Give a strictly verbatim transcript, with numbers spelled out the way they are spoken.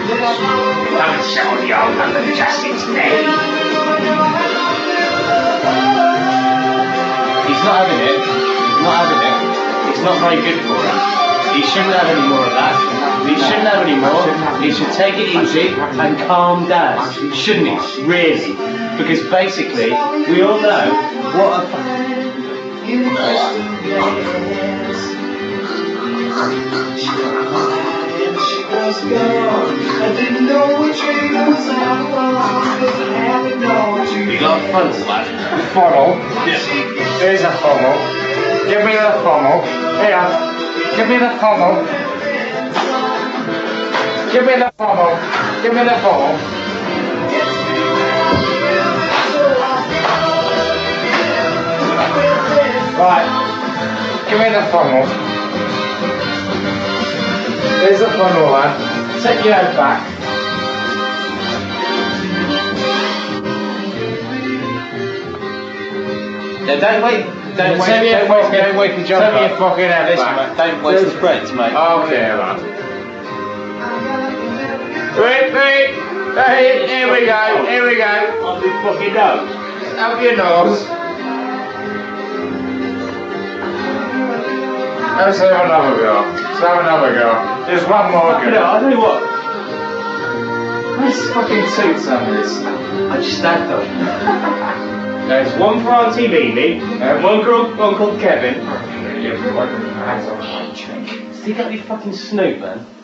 Come and show the old under justice day. He's not having it. He's not having it. It's not very good for him. He shouldn't have any more of that. He shouldn't have any more. He should take it easy and calm down. Shouldn't he? Really? Because basically, we all know what a... You got a funnel, lad? Funnel? Yeah. Here's a funnel. Give me the funnel. Here. Give me the funnel. Give me the funnel. Give me the funnel. Right. Give me the funnel. Here's the funnel, lad. Take your head back. Yeah, don't wait. Don't wait. Don't wait. Don't wait for jump. Take your fucking head Listen, back. mate. Don't waste the spreads, mate. Okay, lad. Wait, wait. Hey, here we go. Here we go. On this fucking nose. Up your nose. Let's have another go. Let's have another go. There's one more Fucking go. hell, I tell you what. This fucking suits some of this. I just had them. There's one for Auntie Mimi, and one for Uncle Kevin. Stick out your fucking snoot, man.